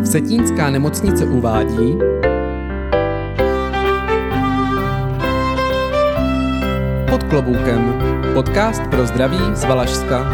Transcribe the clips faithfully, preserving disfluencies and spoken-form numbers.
Vsetínská nemocnice uvádí Pod kloboukem, podcast pro zdraví z Valašska.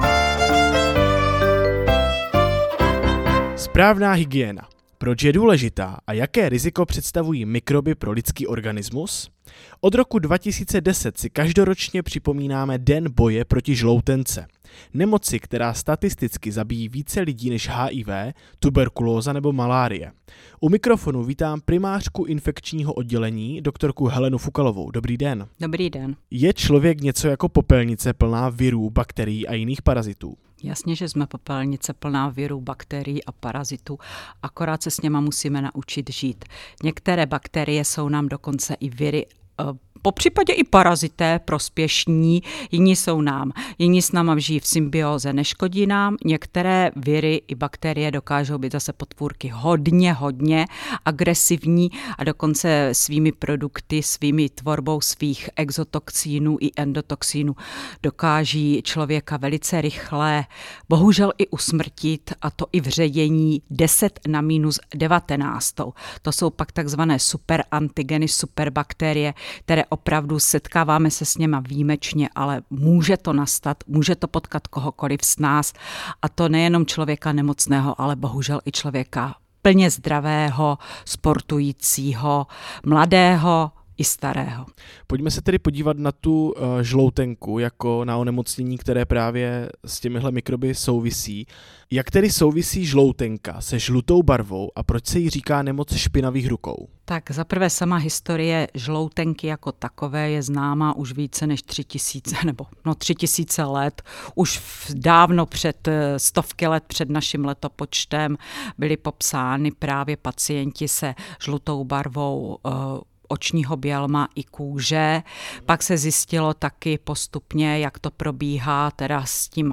Správná hygiena. Proč je důležitá a jaké riziko představují mikroby pro lidský organismus? Od roku dva tisíce deset si každoročně připomínáme Den boje proti žloutence. Nemoci, která statisticky zabíjí více lidí než H I V, tuberkulóza nebo malárie. U mikrofonu vítám primářku infekčního oddělení, doktorku Helenu Fukalovou. Dobrý den. Dobrý den. Je člověk něco jako popelnice plná virů, bakterií a jiných parazitů? Jasně, že jsme popelnice plná virů, bakterií a parazitů, akorát se s něma musíme naučit žít. Některé bakterie jsou nám dokonce i viry, po případě i parazité prospěšní, jiní jsou nám, jiní s náma žijí v symbioze, neškodí nám, některé viry i bakterie dokážou být zase potvůrky hodně, hodně agresivní a dokonce svými produkty, svými tvorbou svých exotoxínů i endotoxínů dokáží člověka velice rychle, bohužel i usmrtit, a to i v ředění deset na minus devatenáct. To jsou pak takzvané superantigeny, superbakterie, které opravdu setkáváme se s něma výjimečně, ale může to nastat, může to potkat kohokoliv z nás, a to nejenom člověka nemocného, ale bohužel i člověka plně zdravého, sportujícího, mladého i starého. Pojďme se tedy podívat na tu uh, žloutenku jako na onemocnění, které právě s těmihle mikroby souvisí. Jak tedy souvisí žloutenka se žlutou barvou a proč se jí říká nemoc špinavých rukou? Tak zaprvé sama historie žloutenky jako takové je známá už více než tři tisíce nebo no tři tisíce let. Už dávno před stovky let před naším letopočtem byly popsány právě pacienti se žlutou barvou uh, očního bělma i kůže. Pak se zjistilo taky postupně, jak to probíhá teda s tím uh,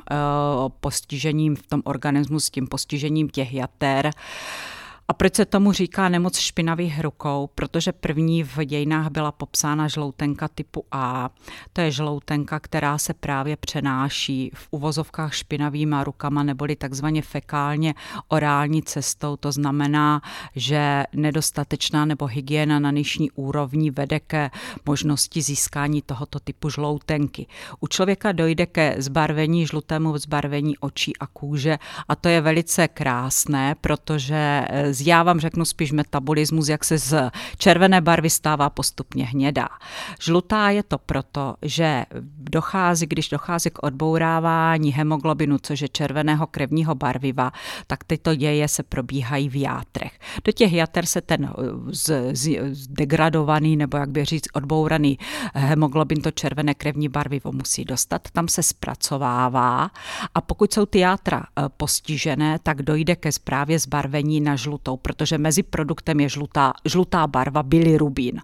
postižením v tom organismu, s tím postižením těch jater. A proč se tomu říká nemoc špinavých rukou? Protože první v dějinách byla popsána žloutenka typu A. To je žloutenka, která se právě přenáší v uvozovkách špinavýma rukama neboli takzvaně fekálně orální cestou. To znamená, že nedostatečná nebo hygiena na nižší úrovni vede ke možnosti získání tohoto typu žloutenky. U člověka dojde ke zbarvení, žlutému zbarvení očí a kůže, a to je velice krásné, protože já vám řeknu spíš metabolismus, jak se z červené barvy stává postupně hnědá. Žlutá je to proto, že dochází, když dochází k odbourávání hemoglobinu, což je červeného krevního barviva, tak tyto děje se probíhají v játrech. Do těch jater se ten z, z, degradovaný, nebo jak by říct odbouraný hemoglobin, to červené krevní barvivo musí dostat, tam se zpracovává, a pokud jsou ty játra postižené, tak dojde ke právě zbarvení na žlutou, protože mezi produktem je žlutá, žlutá barva, bilirubin.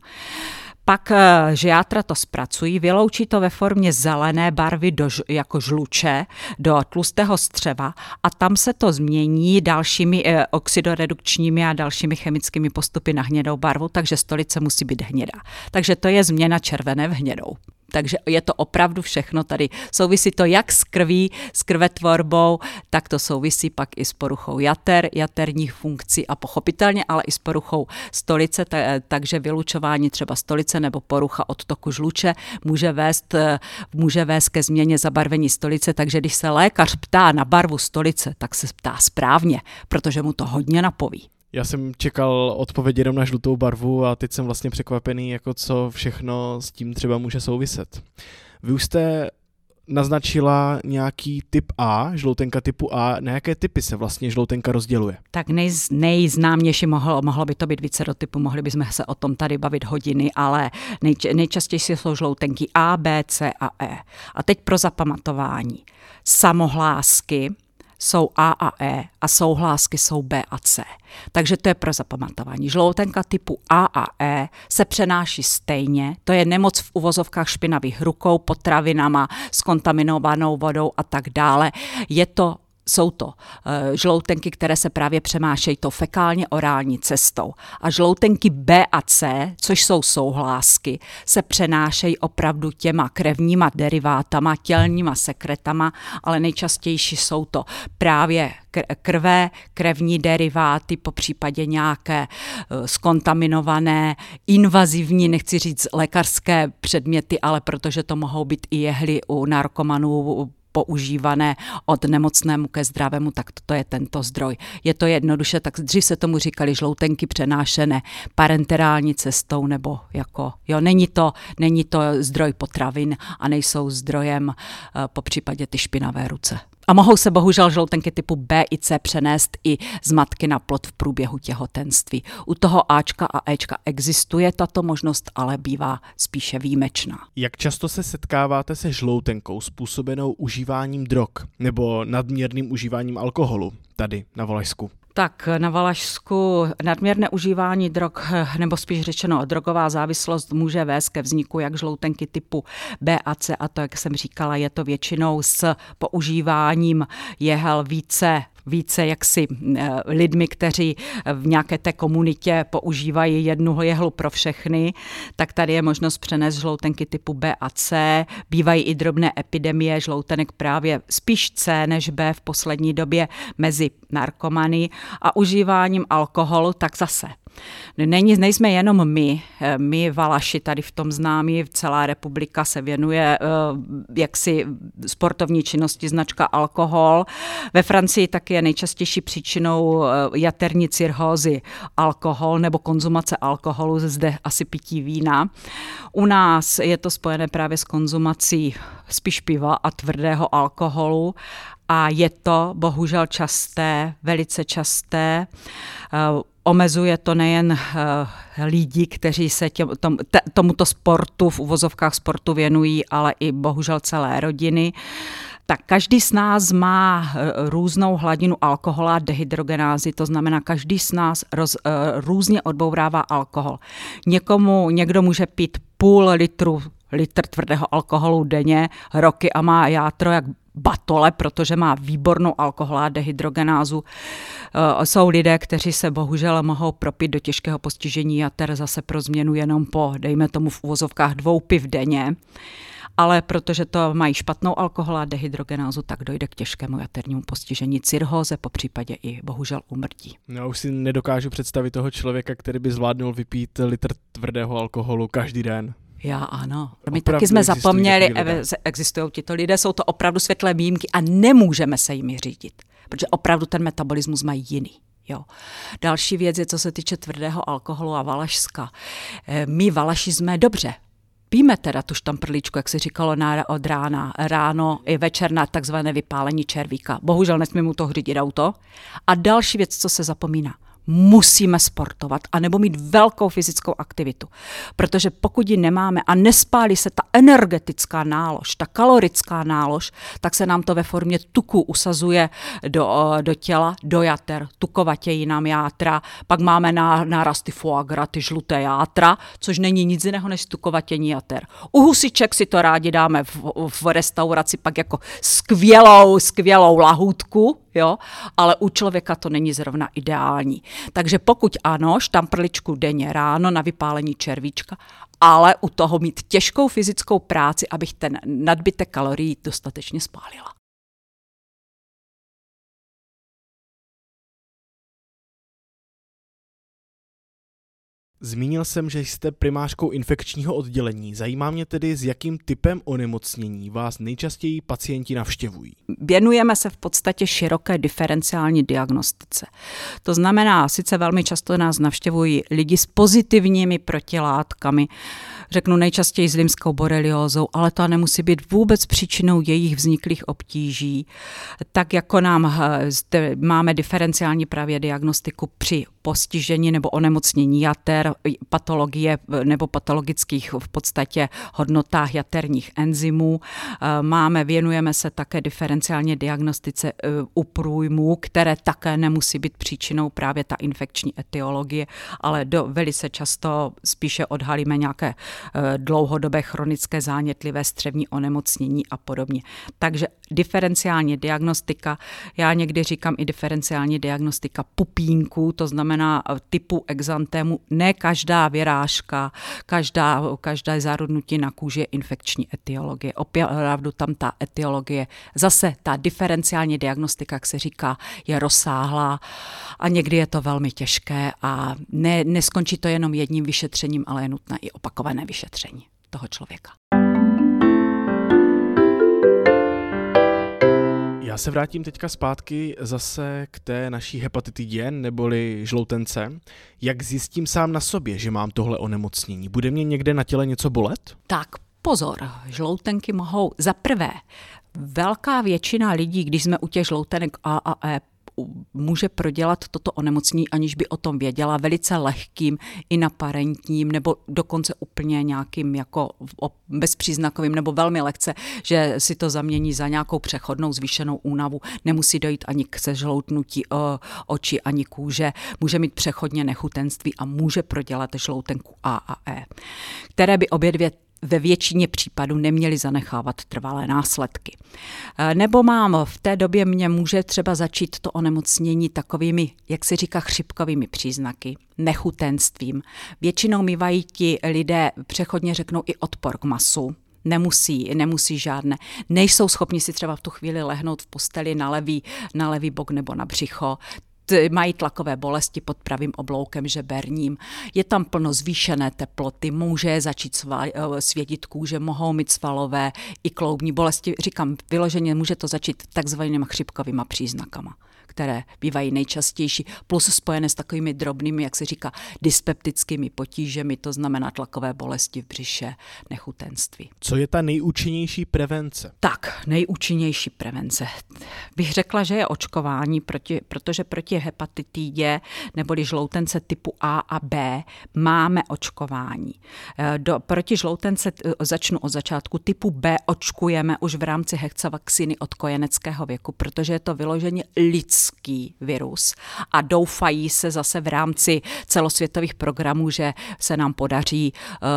Pak, že játra to zpracují, vyloučí to ve formě zelené barvy do, jako žluče do tlustého střeva, a tam se to změní dalšími eh, oxidoredukčními a dalšími chemickými postupy na hnědou barvu, takže stolice musí být hnědá. Takže to je změna červené v hnědou. Takže je to opravdu všechno tady. Souvisí to jak s krví, s krvetvorbou, tak to souvisí pak i s poruchou jater, jaterních funkcí a pochopitelně ale i s poruchou stolice, takže vylučování třeba stolice nebo porucha odtoku žluče může vést, může vést ke změně zabarvení stolice, takže když se lékař ptá na barvu stolice, tak se ptá správně, protože mu to hodně napoví. Já jsem čekal odpověď jenom na žlutou barvu a teď jsem vlastně překvapený, jako co všechno s tím třeba může souviset. Vy už jste naznačila nějaký typ A, žloutenka typu A. Na jaké typy se vlastně žloutenka rozděluje? Tak nej, nejznámější mohlo, mohlo by to být více do typu, mohli bychom se o tom tady bavit hodiny, ale nej, nejčastěji jsou žloutenky A, B, C a E. A teď pro zapamatování. Samohlásky jsou A a E a souhlásky jsou B a C. Takže to je pro zapamatování. Žloutenka typu A a E se přenáší stejně. To je nemoc v uvozovkách špinavých rukou, potravinama, s kontaminovanou vodou a tak dále. Je to Jsou to uh, žloutenky, které se právě přenášejí to fekálně orální cestou. A žloutenky B a C, což jsou souhlásky, se přenášejí opravdu těma krevníma derivátama, tělníma sekretama, ale nejčastější jsou to právě krve, krevní deriváty, po případě nějaké uh, skontaminované, invazivní, nechci říct lékařské předměty, ale protože to mohou být i jehly u narkomanů, používané od nemocnému ke zdravému, tak to je tento zdroj. Je to jednoduše, tak dřív se tomu říkali žloutenky přenášené parenterální cestou, nebo jako, jo, není to, není to zdroj potravin a nejsou zdrojem uh, po případě ty špinavé ruce. A mohou se bohužel žloutenky typu B i C přenést i z matky na plod v průběhu těhotenství. U toho Ačka a Ečka existuje tato možnost, ale bývá spíše výjimečná. Jak často se setkáváte se žloutenkou způsobenou užíváním drog nebo nadměrným užíváním alkoholu tady na Valašsku? Tak na Valašsku nadměrné užívání drog, nebo spíš řečeno drogová závislost může vést ke vzniku jak žloutenky typu B a C, a to, jak jsem říkala, je to většinou s používáním jehel více více jaksi lidmi, kteří v nějaké té komunitě používají jednu jehlu pro všechny, tak tady je možnost přenést žloutenky typu B a C. Bývají i drobné epidemie žloutenek právě spíš C než B v poslední době mezi narkomany a užíváním alkoholu, tak zase. Není, nejsme jenom my, my Valaši tady v tom známí, celá republika se věnuje jaksi sportovní činnosti značka alkohol. Ve Francii taky je nejčastější příčinou jaterní cirhózy alkohol nebo konzumace alkoholu, zde asi pití vína. U nás je to spojené právě s konzumací spíš piva a tvrdého alkoholu. A je to bohužel časté, velice časté. Omezuje to nejen lidi, kteří se těm, tom, te, tomuto sportu, v uvozovkách sportu věnují, ale i bohužel celé rodiny. Tak každý z nás má různou hladinu alkohola a dehydrogenázy, to znamená, každý z nás roz, různě odbourává alkohol. Někomu, někdo může pít půl litru, litr tvrdého alkoholu denně, roky a má játro jak batole, protože má výbornou alkohol a dehydrogenázu. Jsou lidé, kteří se bohužel mohou propít do těžkého postižení jater zase pro změnu jenom po, dejme tomu v uvozovkách, dvou piv denně. Ale protože to mají špatnou alkohol a dehydrogenázu, tak dojde k těžkému jaternímu postižení, cirhóze, po případě i bohužel úmrtí. Já už si nedokážu představit toho člověka, který by zvládnul vypít litr tvrdého alkoholu každý den. Já ano. My Opravdu taky jsme zapomněli, existují tito lidé, jsou to opravdu světlé výjimky a nemůžeme se jimi řídit, protože opravdu ten metabolismus mají jiný. Jo. Další věc je, co se týče tvrdého alkoholu a Valašska. My Valaši jsme dobře. Píme teda tu štamprličku, jak se říkalo na, od rána, ráno i večer na takzvané vypálení červíka. Bohužel nesmím mu to řídit auto. A další věc, co se zapomíná. Musíme sportovat anebo mít velkou fyzickou aktivitu. Protože pokud ji nemáme a nespálí se ta energetická nálož, ta kalorická nálož, tak se nám to ve formě tuku usazuje do, do těla, do jater. Tukovatějí nám játra, pak máme nárasty foie gras, ty žluté játra, což není nic jiného než tukovatění jater. U husiček si to rádi dáme v, v restauraci pak jako skvělou, skvělou lahůdku, jo, ale u člověka to není zrovna ideální. Takže pokud ano, štamprličku denně ráno na vypálení červíčka, ale u toho mít těžkou fyzickou práci, abych ten nadbytek kalorií dostatečně spálila. Zmínil jsem, že jste primářkou infekčního oddělení. Zajímá mě tedy, s jakým typem onemocnění vás nejčastěji pacienti navštěvují. Věnujeme se v podstatě široké diferenciální diagnostice. To znamená, sice velmi často nás navštěvují lidi s pozitivními protilátkami, řeknu nejčastěji s lymskou boreliózou, ale to nemusí být vůbec příčinou jejich vzniklých obtíží. Tak jako nám zde máme diferenciální právě diagnostiku při postižení nebo onemocnění jater, patologie nebo patologických v podstatě hodnotách jaterních enzymů. Máme, věnujeme se také diferenciálně diagnostice u průjmů, které také nemusí být příčinou právě ta infekční etiologie, ale do, velice často spíše odhalíme nějaké dlouhodobé chronické zánětlivé střevní onemocnění a podobně. Takže diferenciální diagnostika, já někdy říkám i diferenciální diagnostika pupínků, to znamená typu exantému, ne každá vyrážka, každá, každé zárudnutí na kůži je infekční etiologie. Opravdu tam ta etiologie, zase ta diferenciální diagnostika, jak se říká, je rozsáhlá a někdy je to velmi těžké a ne, neskončí to jenom jedním vyšetřením, ale je nutné i opakované vyšetření toho člověka. Já se vrátím teďka zpátky zase k té naší hepatitidě neboli žloutence. Jak zjistím sám na sobě, že mám tohle onemocnění? Bude mě někde na těle něco bolet? Tak pozor, žloutenky mohou za prvé. Velká většina lidí, když jsme u těch žloutenek A a E, může prodělat toto onemocnění, aniž by o tom věděla, velice lehkým, inaparentním nebo dokonce úplně nějakým jako bezpříznakovým nebo velmi lehce, že si to zamění za nějakou přechodnou zvýšenou únavu. Nemusí dojít ani k sežloutnutí očí, ani kůže. Může mít přechodně nechutenství a může prodělat žloutenku A a E, které by obě dvě ve většině případů neměli zanechávat trvalé následky. Nebo mám, v té době mě může třeba začít to onemocnění takovými, jak se říká, chřipkovými příznaky, nechutenstvím. Většinou mývají ti lidé, přechodně řeknou, i odpor k masu. Nemusí, nemusí žádné. Nejsou schopni si třeba v tu chvíli lehnout v posteli na levý, na levý bok nebo na břicho. Mají tlakové bolesti pod pravým obloukem žeberním, je tam plno zvýšené teploty, může začít svědit kůže, mohou mít svalové i kloubní bolesti. Říkám, vyloženě může to začít takzvanými chřipkovými příznakama, které bývají nejčastější, plus spojené s takovými drobnými, jak se říká, dyspeptickými potížemi, to znamená tlakové bolesti v břiše, nechutenství. Co je ta nejúčinnější prevence? Tak, nejúčinnější prevence. Bych řekla, že je očkování, proti, protože proti hepatitidě neboli žloutence typu A a B máme očkování. Do, proti žloutence začnu od začátku. Typu B očkujeme už v rámci hexavaxiny od kojeneckého věku, protože je to vyloženě lidský virus a doufají se zase v rámci celosvětových programů, že se nám podaří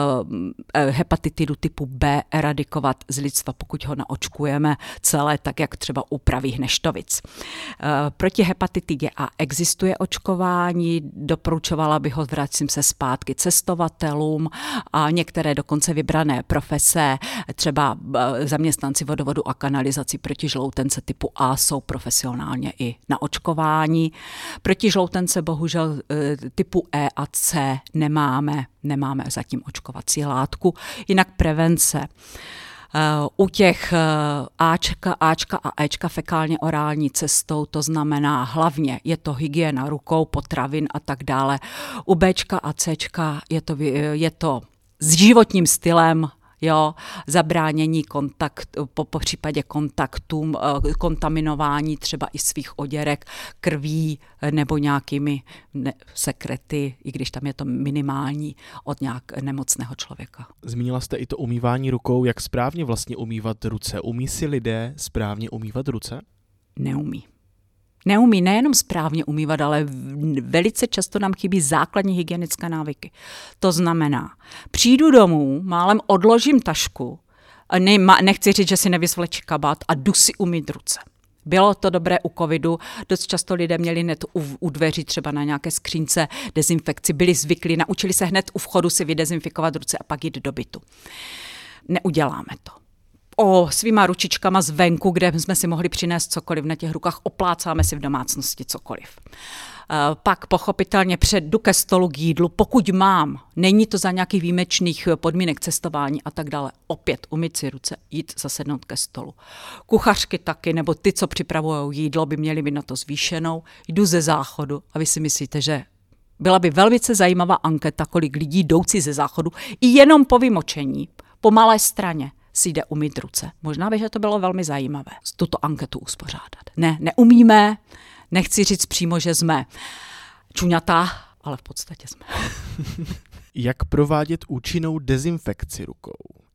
uh, hepatitidu typu B eradikovat z lidstva, pokud ho naočkujeme celé, tak jak třeba u pravých neštovic. Uh, proti hepatitidě A existuje očkování, doporučovala bych ho, vracím se zpátky, cestovatelům a některé dokonce vybrané profese, třeba uh, zaměstnanci vodovodu a kanalizací proti žloutence typu A jsou profesionálně i na očkování. Proti žloutence bohužel typu E a C nemáme, nemáme zatím očkovací látku. Jinak prevence. U těch Ačka, Ačka a Ečka fekálně orální cestou, to znamená hlavně je to hygiena rukou, potravin a tak dále. U Bčka a Cčka je to, je to s životním stylem, jo, zabránění kontakt, po, po případě kontaktům, kontaminování třeba i svých oděrek krví nebo nějakými ne, sekrety, i když tam je to minimální od nějak nemocného člověka. Zmínila jste i to umývání rukou. Jak správně vlastně umývat ruce? Umí si lidé správně umývat ruce? Neumí. Neumí nejenom správně umývat, ale velice často nám chybí základní hygienické návyky. To znamená, přijdu domů, málem odložím tašku, ne, nechci říct, že si nevysvlečí kabát a jdu si umýt ruce. Bylo to dobré u covidu, dost často lidé měli hned u, u dveří třeba na nějaké skřínce dezinfekci, byli zvyklí, naučili se hned u vchodu si vydezinfikovat ruce a pak jít do bytu. Neuděláme to. O svýma ručičkama zvenku, kde jsme si mohli přinést cokoliv na těch rukách, oplácáme si v domácnosti cokoliv. Pak pochopitelně jdu ke stolu k jídlu, pokud mám, není to za nějakých výjimečných podmínek cestování a tak dále, opět umyt si ruce, jít zasednout ke stolu. Kuchařky taky, nebo ty, co připravují jídlo, by měly být na to zvýšenou, jdu ze záchodu a vy si myslíte, že byla by velice zajímavá anketa, kolik lidí jdoucí ze záchodu i jenom po vymočení, po malé straně, si jde umýt ruce. Možná by, že to bylo velmi zajímavé tuto anketu uspořádat. Ne, neumíme, nechci říct přímo, že jsme čuňatá, ale v podstatě jsme. Jak provádět účinnou dezinfekci rukou?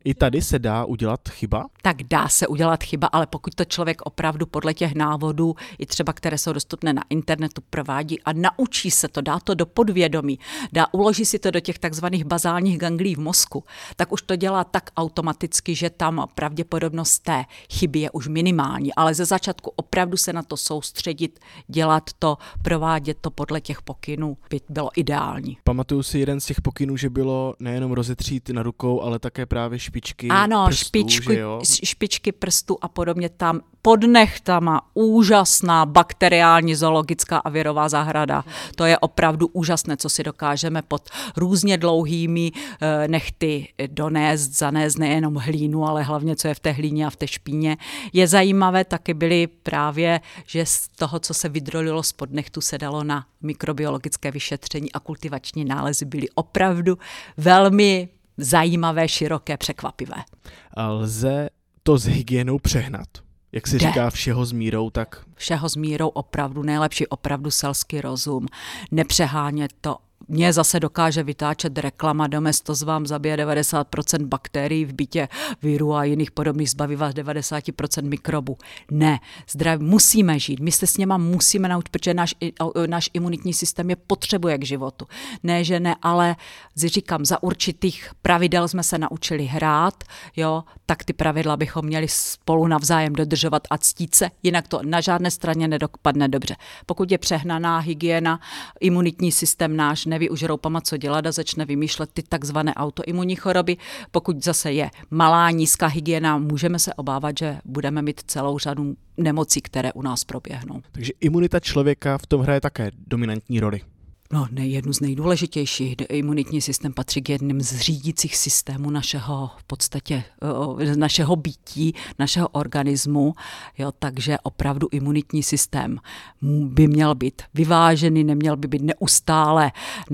I tady se dá udělat chyba? Tak dá se udělat chyba, ale pokud to člověk opravdu podle těch návodů, i třeba které jsou dostupné na internetu, provádí a naučí se to, dá to do podvědomí, dá, uloží si to do těch takzvaných bazálních ganglí v mozku, tak už to dělá tak automaticky, že tam pravděpodobnost té chyby je už minimální, ale ze začátku opravdu se na to soustředit, dělat to, provádět to podle těch pokynů by bylo ideální. Pamatuju si jeden z těch pokynů, že bylo nejenom rozetřít na rukou, ale také právě špičky ano, prstů, špičky, že jo? špičky prstů a podobně tam pod nechtama úžasná bakteriální zoologická a virová zahrada. To je opravdu úžasné, co si dokážeme pod různě dlouhými e, nechty donést, zanést nejenom hlínu, ale hlavně, co je v té hlíně a v té špíně. Je zajímavé, taky byly právě, že z toho, co se vydrolilo spod nechtu, se dalo na mikrobiologické vyšetření a kultivační nálezy byly opravdu velmi zajímavé, široké, překvapivé. A lze to s hygienou přehnat? Jak se Jde. říká, všeho s mírou, tak... Všeho s mírou opravdu, nejlepší opravdu selský rozum, nepřehánět to. Mě zase dokáže vytáčet reklama, Domestos vám zabije devadesát procent bakterií v bytě, virů a jiných podobných, zbaví vás devadesát procent mikrobů. Ne, zdraví musíme žít, my se s něma musíme naučit, protože náš, náš imunitní systém je potřebuje k životu. Ne, že ne, ale říkám, za určitých pravidel jsme se naučili hrát, jo, tak ty pravidla bychom měli spolu navzájem dodržovat a ctít se, jinak to na žádné straně nedopadne dobře. Pokud je přehnaná hygiena, imunitní systém náš neví už roupama, co dělat a začne vymýšlet ty takzvané autoimunní choroby. Pokud zase je malá, nízká hygiena, můžeme se obávat, že budeme mít celou řadu nemocí, které u nás proběhnou. Takže imunita člověka v tom hraje také dominantní roli. No, ne, jednu z nejdůležitějších. Imunitní systém patří k jedním z řídících systémů našeho, v podstatě, našeho bytí, našeho organismu, jo, takže opravdu imunitní systém by měl být vyvážený, neměl by být neustále,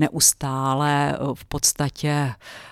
neustále v podstatě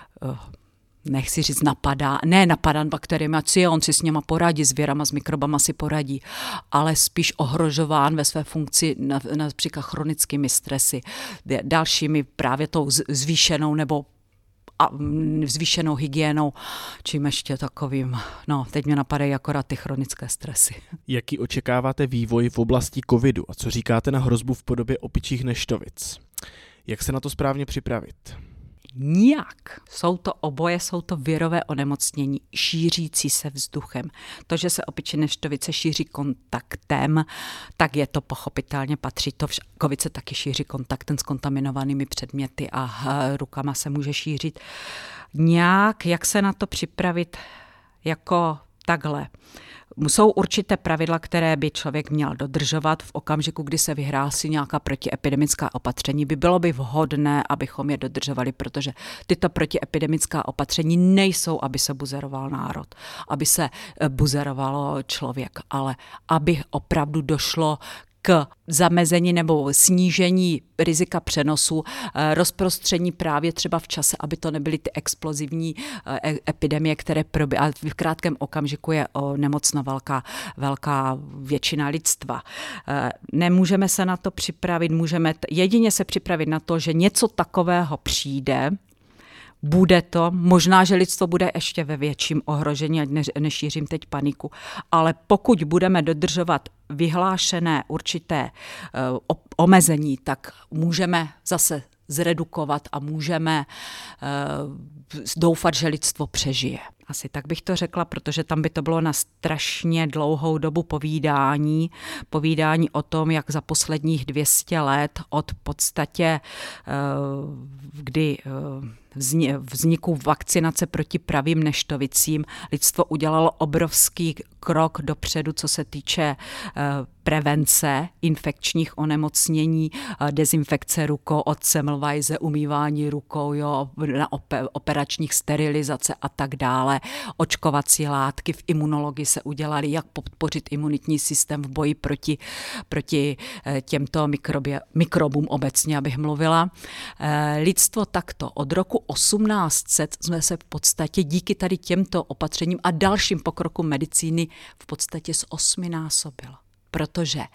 nechci říct napadá, ne napadan bakteriemi, a on si s něma poradí, s věrama, s mikrobama si poradí, ale spíš ohrožován ve své funkci například chronickými stresy, dalšími právě tou zvýšenou nebo a zvýšenou hygienou, čím ještě takovým, no teď mě napadají akorát ty chronické stresy. Jaký očekáváte vývoj v oblasti covidu a co říkáte na hrozbu v podobě opičích neštovic? Jak se na to správně připravit? Nijak. Jsou to oboje, jsou to virové onemocnění šířící se vzduchem. To, že se opičí neštovice šíří kontaktem, tak je to pochopitelně, patří to, covid se taky šíří kontaktem s kontaminovanými předměty a rukama se může šířit. Nějak, jak se na to připravit jako takhle. Jsou určité pravidla, které by člověk měl dodržovat v okamžiku, kdy se vyhlásí nějaká protiepidemická opatření. By bylo by vhodné, abychom je dodržovali, protože tyto protiepidemická opatření nejsou, aby se buzeroval národ, aby se buzerovalo člověk, ale aby opravdu došlo k zamezení nebo snížení rizika přenosu, rozprostření právě třeba v čase, aby to nebyly ty explozivní epidemie, které probíhají. V krátkém okamžiku je nemocná velká, velká většina lidstva. Nemůžeme se na to připravit, můžeme jedině se připravit na to, že něco takového přijde. Bude to, možná, že lidstvo bude ještě ve větším ohrožení, ať ne, nešířím teď paniku, ale pokud budeme dodržovat vyhlášené určité uh, omezení, tak můžeme zase zredukovat a můžeme uh, doufat, že lidstvo přežije. Asi tak bych to řekla, protože tam by to bylo na strašně dlouhou dobu povídání. Povídání o tom, jak za posledních dvě stě let od podstatě, kdy vzniku vakcinace proti pravým neštovicím, lidstvo udělalo obrovský krok dopředu, co se týče prevence infekčních onemocnění, dezinfekce rukou od Semmelweise, umývání rukou, jo, na operačních sterilizace a tak dále. Očkovací látky v imunologii se udělaly, jak podpořit imunitní systém v boji proti, proti těmto mikrobě, mikrobům obecně, abych mluvila. Lidstvo takto od roku osmnáct set jsme se v podstatě díky tady těmto opatřením a dalším pokrokům medicíny v podstatě z osminásobilo. Protože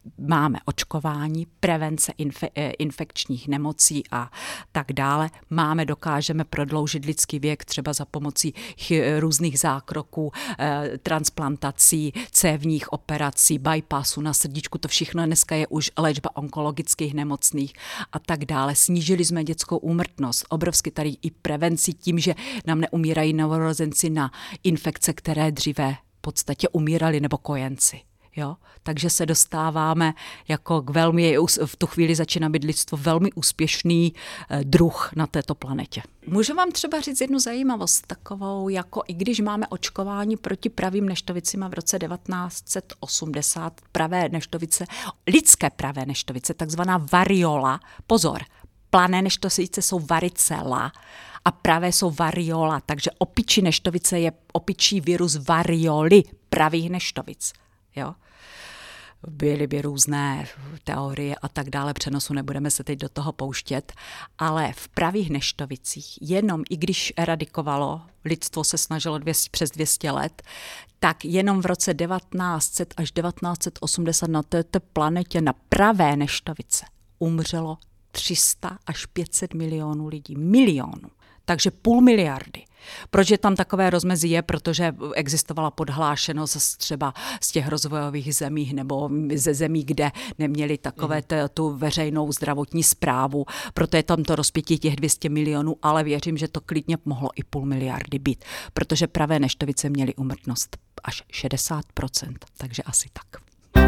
máme očkování, prevence infe- infekčních nemocí a tak dále. Máme, dokážeme prodloužit lidský věk třeba za pomocí chy- různých zákroků, eh, transplantací, cévních operací, bypassu na srdíčku, to všechno dneska je už léčba onkologických nemocných a tak dále. Snížili jsme dětskou úmrtnost, obrovsky tady i prevenci tím, že nám neumírají novorozenci na infekce, které dříve v podstatě umírali, nebo kojenci. Jo? Takže se dostáváme jako k velmi, v tu chvíli začíná být lidstvo velmi úspěšný eh, druh na této planetě. Můžu vám třeba říct jednu zajímavost takovou, jako i když máme očkování proti pravým neštovicím v roce devatenáct set osmdesát, pravé neštovice, lidské pravé neštovice, takzvaná variola, pozor, plané neštovice jsou varicela a pravé jsou variola, takže opičí neštovice je opičí virus varioli pravých neštovic. Jo? Byly by různé teorie a tak dále, přenosu nebudeme se teď do toho pouštět, ale v pravých neštovicích, jenom i když eradikovalo, lidstvo se snažilo dvěstě, přes dvě stě let, tak jenom v roce devatenáct set až devatenáct set osmdesát na této planetě na pravé neštovice umřelo tři sta až pět set milionů lidí. Milionů. Takže půl miliardy. Proč je tam takové rozmezí je, protože existovala podhlášenost třeba z těch rozvojových zemí nebo ze zemí, kde neměli takové t, tu veřejnou zdravotní správu. Proto je tam to rozpětí těch dvě stě milionů, ale věřím, že to klidně mohlo i půl miliardy být, protože pravé neštovice měly úmrtnost až šedesát procent, takže asi tak.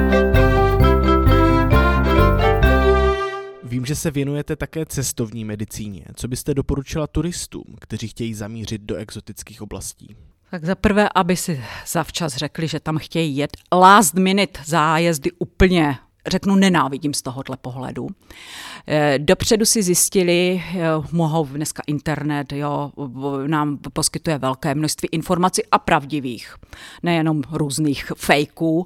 Vím, že se věnujete také cestovní medicíně. Co byste doporučila turistům, kteří chtějí zamířit do exotických oblastí? Tak za prvé, aby si zavčas řekli, že tam chtějí jet. Last minute zájezdy úplně, řeknu, nenávidím z tohohle pohledu. Dopředu si zjistili, mohou dneska internet, jo, nám poskytuje velké množství informací a pravdivých, nejenom různých fejků,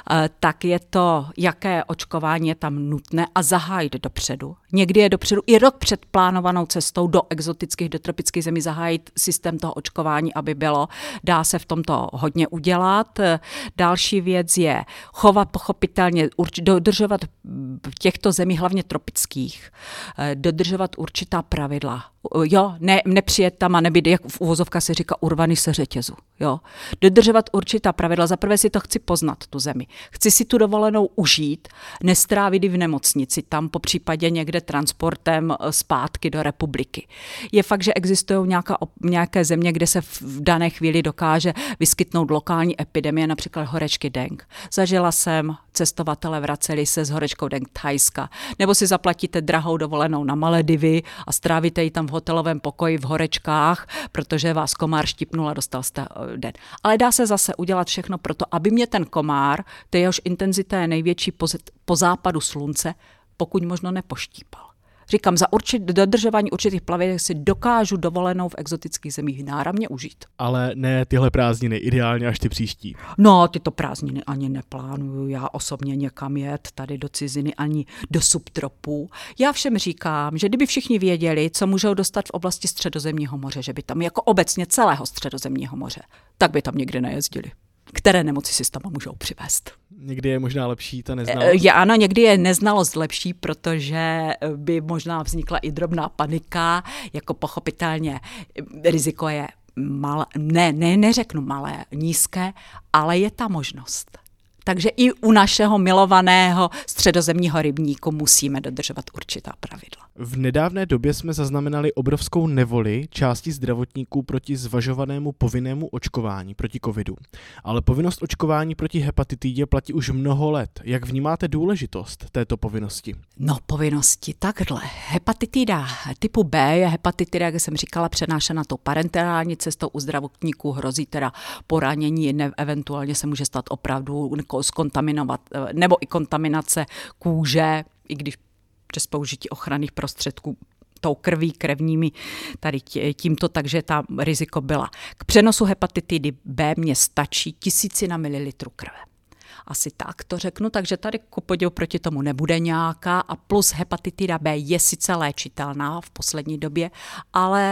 tak je to, jaké očkování je tam nutné a zahájit dopředu. Někdy je dopředu i rok před plánovanou cestou do exotických, do tropických zemí zahájit systém toho očkování, aby bylo. Dá se v tomto hodně udělat. Další věc je chovat pochopitelně, dodržovat v těchto zemích, hlavně tropických, dodržovat určitá pravidla. Jo, ne, nepřijet tam a nebýt, jak v uvozovkách se říká, urvaný se řetězu. Jo. Dodržovat určitá pravidla. Za prvé si to chci poznat, tu zemi. Chci si tu dovolenou užít, nestrávit i v nemocnici, tam po případě někde transportem zpátky do republiky. Je fakt, že existují nějaká, nějaké země, kde se v dané chvíli dokáže vyskytnout lokální epidemie, například horečky dengue. Zažila jsem, cestovatele vraceli se s horečkou dengue Thajska, nebo si zaplatíte drahou dovolenou na Maledivy a strávíte ji tam v hotelovém pokoji v horečkách, protože vás komár štipnul a dostal jste den. Ale dá se zase udělat všechno pro to, aby mě ten komár, ty jehož intenzita je největší po, po západu slunce, pokud možno nepoštípal. Říkám, za určit, dodržování určitých plavidel si dokážu dovolenou v exotických zemích náramně užít. Ale ne tyhle prázdniny, ideálně až ty příští. No, tyto prázdniny ani neplánuju. Já osobně někam jet, tady do ciziny, ani do subtropů. Já všem říkám, že kdyby všichni věděli, co můžou dostat v oblasti Středozemního moře, že by tam jako obecně celého Středozemního moře, tak by tam nikdy nejezdili. Které nemoci si tam můžou přivést. Někdy je možná lepší ta neznalost? Já, ano, někdy je neznalost lepší, protože by možná vznikla i drobná panika, jako pochopitelně riziko je malé, ne, ne, neřeknu malé, nízké, ale je ta možnost. Takže i u našeho milovaného středozemního rybníku musíme dodržovat určitá pravidla. V nedávné době jsme zaznamenali obrovskou nevoli části zdravotníků proti zvažovanému povinnému očkování proti covidu. Ale povinnost očkování proti hepatitidě platí už mnoho let. Jak vnímáte důležitost této povinnosti? No, povinnosti takhle. Hepatitida typu B je hepatitida, jak jsem říkala, přenášena tou parenterální cestou. U zdravotníků hrozí teda poranění, ne, eventuálně se může stát opravdu zkontaminovat, nebo i kontaminace kůže, i když přes použití ochranných prostředků tou krví, krevními, tady tímto, takže ta riziko byla. K přenosu hepatitidy B mě stačí tisícina mililitru krve. Asi tak to řeknu, takže tady ku podivu proti tomu nebude nějaká a plus hepatitida B je sice léčitelná v poslední době, ale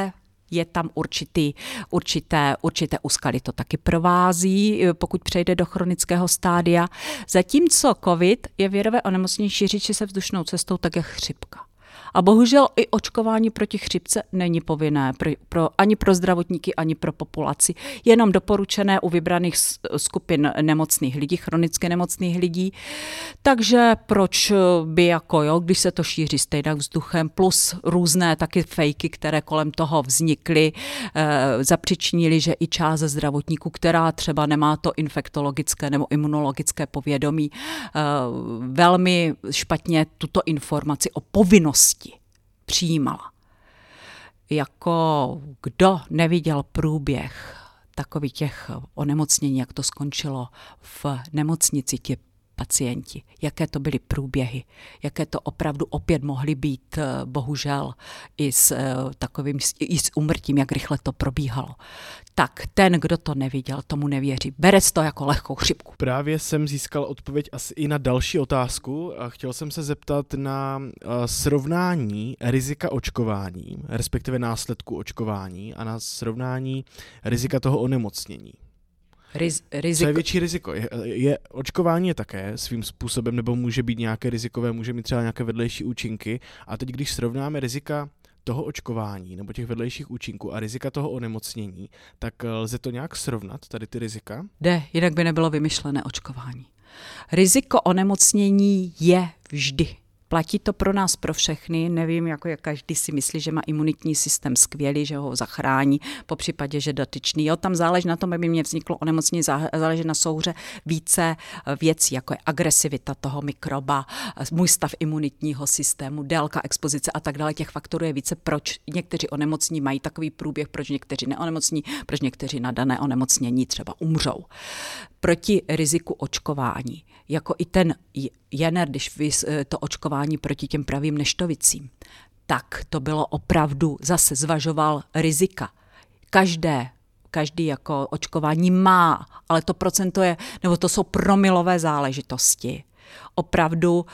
je tam určitý, určité, určité úskaly to taky provází, pokud přejde do chronického stádia. Zatímco covid je virové onemocnění šířící se vzdušnou cestou, tak je chřipka. A bohužel i očkování proti chřipce není povinné pro, pro, ani pro zdravotníky, ani pro populaci. Jenom doporučené u vybraných skupin nemocných lidí, chronicky nemocných lidí. Takže proč by jako, jo, když se to šíří stejně vzduchem, plus různé taky fejky, které kolem toho vznikly, e, zapřičnili, že i část zdravotníků, která třeba nemá to infektologické nebo imunologické povědomí, e, velmi špatně tuto informaci o povinnosti přijímala. Jako kdo neviděl průběh takových těch onemocnění, jak to skončilo v nemocnici, ti pacienti, jaké to byly průběhy, jaké to opravdu opět mohly být, bohužel, i s takovým, i s úmrtím, jak rychle to probíhalo. Tak ten, kdo to neviděl, tomu nevěří. Bere to jako lehkou chřipku. Právě jsem získal odpověď asi i na další otázku a chtěl jsem se zeptat na srovnání rizika očkování, respektive následku očkování a na srovnání rizika toho onemocnění. Riz, riziko. Co je větší riziko? Je, je, očkování je také svým způsobem, nebo může být nějaké rizikové, může mít třeba nějaké vedlejší účinky. A teď, když srovnáme rizika toho očkování nebo těch vedlejších účinků a rizika toho onemocnění, tak lze to nějak srovnat, tady ty rizika? Jde, jinak by nebylo vymyšlené očkování. Riziko onemocnění je vždy. Platí to pro nás, pro všechny, nevím, jako jak každý si myslí, že má imunitní systém skvělý, že ho zachrání, po případě, že dotyčný. Jo, tam záleží na tom, aby mě vzniklo onemocnění, záleží na souhře více věcí, jako je agresivita toho mikroba, můj stav imunitního systému, délka expozice a tak dále. Těch faktorů je více, proč někteří onemocní mají takový průběh, proč někteří neonemocní, proč někteří na dané onemocnění třeba umřou. Proti riziku očkování, jako i ten Jenner, když to očkování proti těm pravým neštovicím, tak to bylo opravdu, zase zvažoval rizika. Každé, každý jako očkování má, ale to procento je, nebo to jsou promilové záležitosti. Opravdu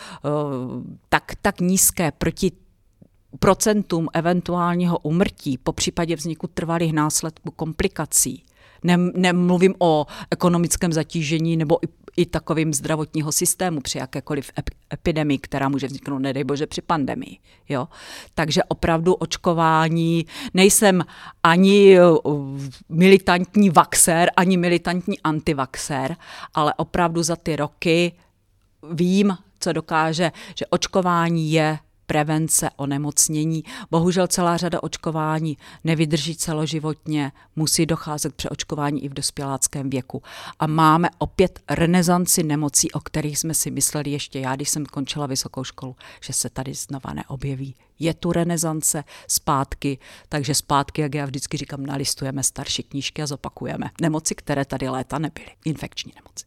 tak, tak nízké proti procentům eventuálního úmrtí, po případě vzniku trvalých následků komplikací. Nemluvím o ekonomickém zatížení nebo i, i takovým zdravotního systému při jakékoliv epidemii, která může vzniknout, nedej bože, při pandemii. Jo? Takže opravdu očkování, nejsem ani militantní vaxér, ani militantní antivaxér, ale opravdu za ty roky vím, co dokáže, že očkování je prevence onemocnění. Bohužel celá řada očkování nevydrží celoživotně, musí docházet při očkování i v dospěláckém věku. A máme opět renesanci nemocí, o kterých jsme si mysleli ještě já, když jsem končila vysokou školu, že se tady znova neobjeví. Je tu renesance zpátky, takže zpátky, jak já vždycky říkám, nalistujeme starší knížky a zopakujeme nemoci, které tady léta nebyly. Infekční nemoci.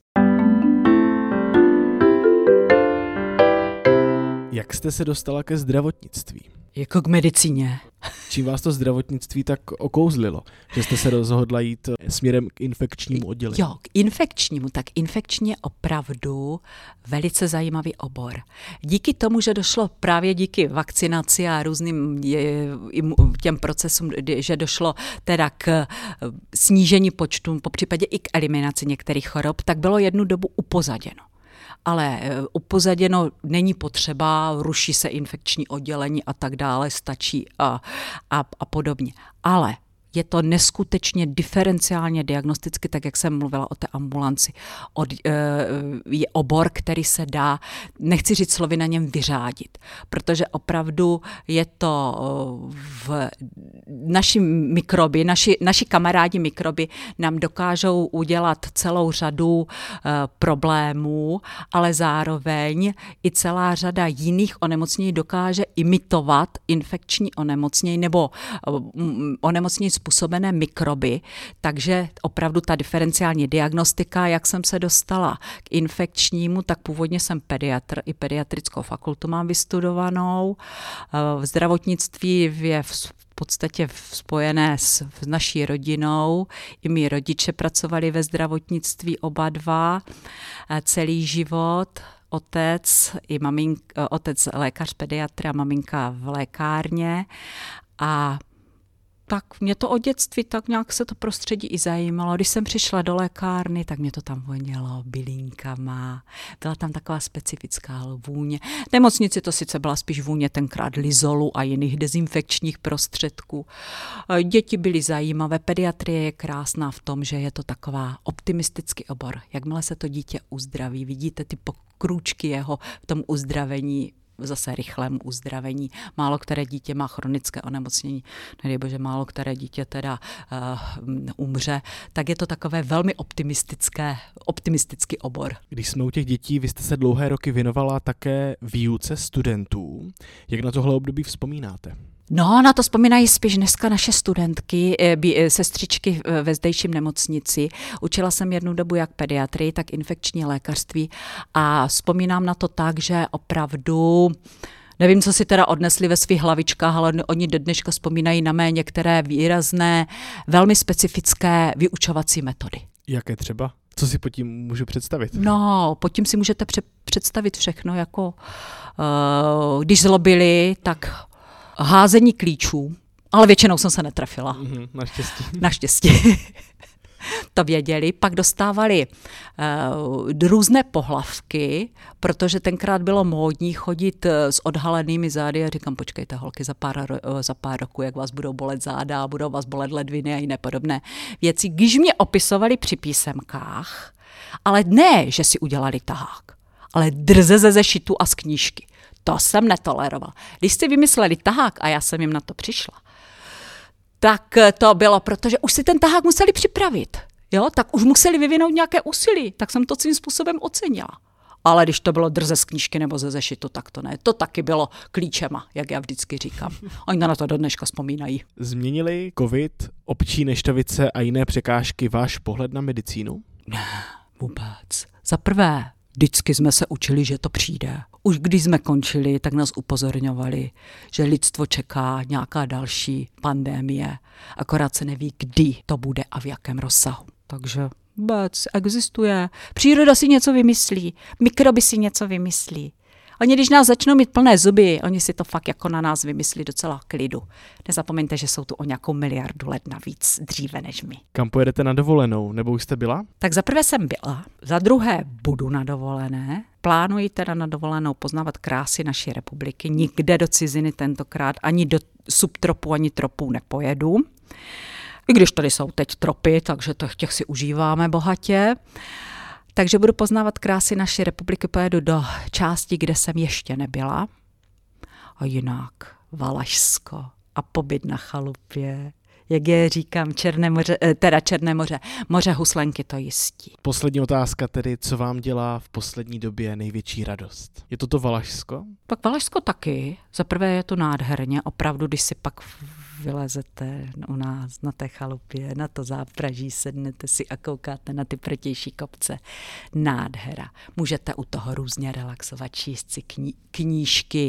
Jak jste se dostala ke zdravotnictví? Jako k medicíně. Čím vás to zdravotnictví tak okouzlilo, že jste se rozhodla jít směrem k infekčnímu oddělení? Jo, k infekčnímu, tak infekční je opravdu velice zajímavý obor. Díky tomu, že došlo právě díky vakcinaci a různým těm procesům, že došlo teda k snížení počtu, po případě i k eliminaci některých chorob, tak bylo jednu dobu upozaděno. Ale upozaděno není potřeba, ruší se infekční oddělení a tak dále, stačí a, a, a podobně. Ale je to neskutečně diferenciálně diagnosticky, tak jak jsem mluvila o té ambulanci. Od, je obor, který se dá, nechci říct slovy, na něm vyřádit, protože opravdu je to v naši mikroby, naši, naši kamarádi mikroby nám dokážou udělat celou řadu problémů, ale zároveň i celá řada jiných onemocnění dokáže imitovat infekční onemocnění nebo onemocnění způsobené mikroby, takže opravdu ta diferenciální diagnostika, jak jsem se dostala k infekčnímu, tak původně jsem pediatr, i pediatrickou fakultu mám vystudovanou. V zdravotnictví je v podstatě spojené s naší rodinou. I mý rodiče pracovali ve zdravotnictví oba dva celý život. Otec, i mamink, otec lékař pediatr a maminka v lékárně. A tak mě to od dětství, tak nějak se to prostředí i zajímalo. Když jsem přišla do lékárny, tak mě to tam vonělo bylinkama. Byla tam taková specifická vůně. V nemocnici to sice byla spíš vůně tenkrát lizolu a jiných dezinfekčních prostředků. Děti byly zajímavé. Pediatrie je krásná v tom, že je to taková optimistický obor. Jakmile se to dítě uzdraví, vidíte ty pokrůčky jeho v tom uzdravení, zase rychlému uzdravení. Málo které dítě má chronické onemocnění, nedej bože, málo které dítě teda uh, umře, tak je to takové velmi optimistické, optimistický obor. Když jsme u těch dětí, vy jste se dlouhé roky věnovala také výuce studentů. Jak na tohle období vzpomínáte? No, na to vzpomínají spíš dneska naše studentky, sestřičky ve zdejším nemocnici. Učila jsem jednu dobu jak pediatrii, tak infekční lékařství a vzpomínám na to tak, že opravdu, nevím, co si teda odnesli ve svých hlavičkách, ale oni do dneška vzpomínají na mé některé výrazné, velmi specifické vyučovací metody. Jaké třeba? Co si pod tím můžu představit? No, pod tím si můžete pře- představit všechno, jako uh, když zlobili, tak házení klíčů, ale většinou jsem se netrefila. Mm-hmm, naštěstí. Naštěstí. To věděli. Pak dostávali uh, různé pohlavky, protože tenkrát bylo módní chodit uh, s odhalenými zády a říkám, počkejte holky, za pár, uh, za pár roku, jak vás budou bolet záda, budou vás bolet ledviny a jiné podobné věci. Když mě opisovali při písemkách, ale ne, že si udělali tahák, ale drze ze zešitu a z knížky. To jsem netoleroval. Když si vymysleli tahák, a já jsem jim na to přišla, tak to bylo, protože už si ten tahák museli připravit. Jo? Tak už museli vyvinout nějaké úsilí. Tak jsem to svým způsobem ocenila. Ale když to bylo drze z knížky nebo ze zešitu, tak to ne. To taky bylo klíčema, jak já vždycky říkám. Oni na to do dneška vzpomínají. Změnili covid, občí neštovice a jiné překážky váš pohled na medicínu? Ne, vůbec. Za prvé, vždycky jsme se učili, že to přijde. Už když jsme končili, tak nás upozorňovali, že lidstvo čeká nějaká další pandemie. Akorát se neví, kdy to bude a v jakém rozsahu. Takže vůbec existuje. Příroda si něco vymyslí, mikroby si něco vymyslí. Oni, když nás začnou mít plné zuby, oni si to fakt jako na nás vymyslí docela klidu. Nezapomeňte, že jsou tu o nějakou miliardu let navíc dříve než my. Kam pojedete na dovolenou, nebo už jste byla? Tak za prvé jsem byla, za druhé budu na dovolené. Plánuji teda na dovolenou poznávat krásy naší republiky. Nikde do ciziny tentokrát, ani do subtropu, ani tropů nepojedu. I když tady jsou teď tropy, takže těch si užíváme bohatě. Takže budu poznávat krásy naší republiky, pojedu do části, kde jsem ještě nebyla. A jinak Valašsko a pobyt na chalupě. Jak je říkám, Černé moře, teda Černé moře, moře Huslenky to jistí. Poslední otázka tedy, co vám dělá v poslední době největší radost? Je to to Valašsko? Pak Valašsko taky. Za prvé je to nádherně, opravdu, když si pak vylezete u nás na té chalupě, na to zápraží, sednete si a koukáte na ty protější kopce. Nádhera. Můžete u toho různě relaxovat, číst si kni- knížky.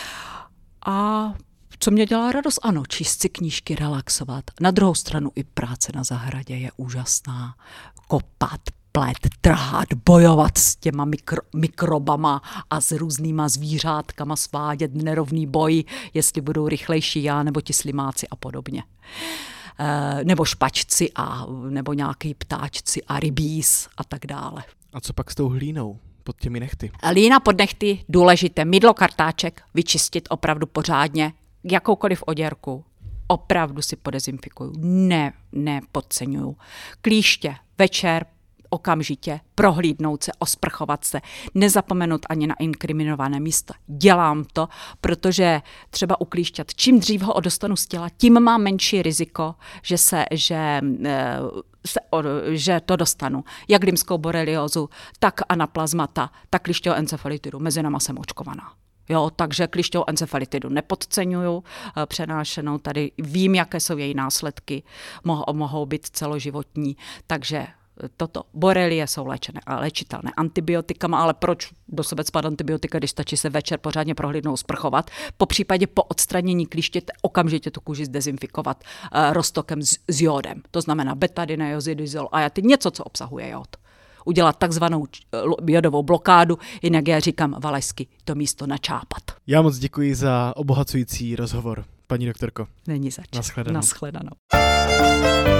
A co mě dělá radost? Ano, číst si knížky, relaxovat. Na druhou stranu i práce na zahradě je úžasná. Kopat, plet, trhat, bojovat s těma mikro, mikrobama a s různýma zvířátkama, svádět nerovný boj, jestli budou rychlejší já nebo ti slimáci a podobně. E, nebo špačci a nebo nějaký ptáčci a rybíz a tak dále. A co pak s tou hlínou pod těmi nechty? Hlína pod nechty, důležité. Mydlo, kartáček, vyčistit opravdu pořádně, jakoukoliv oděrku. Opravdu si podezinfikuju. Ne, nepodceňuju. Klíště, večer, okamžitě prohlídnout se, osprchovat se, nezapomenout ani na inkriminované místo. Dělám to, protože třeba uklíšťat, čím dřív ho dostanu z těla, tím mám menší riziko, že se, že, se, že to dostanu. Jak lymskou boreliózu, tak anaplazmata, tak klišťoencefalitidu. Mezi náma jsem očkovaná. Jo, takže klišťoencefalitidu nepodceňuju, přenášenou tady vím, jaké jsou její následky, mohou, mohou být celoživotní, takže toto. Borelie jsou léčené a léčitelné antibiotikama, ale proč do sebe spát antibiotika, když stačí se večer pořádně prohlídnout, sprchovat. Po případě po odstranění klíštěte okamžitě tu kůži zdezinfikovat uh, roztokem s, s jódem. To znamená betadine, jozidizol a jaty, něco, co obsahuje jód. Udělat takzvanou jodovou blokádu, jinak já říkám valašsky, to místo načápat. Já moc děkuji za obohacující rozhovor. paní doktorko. Není zač. Naschledanou. Naschledanou.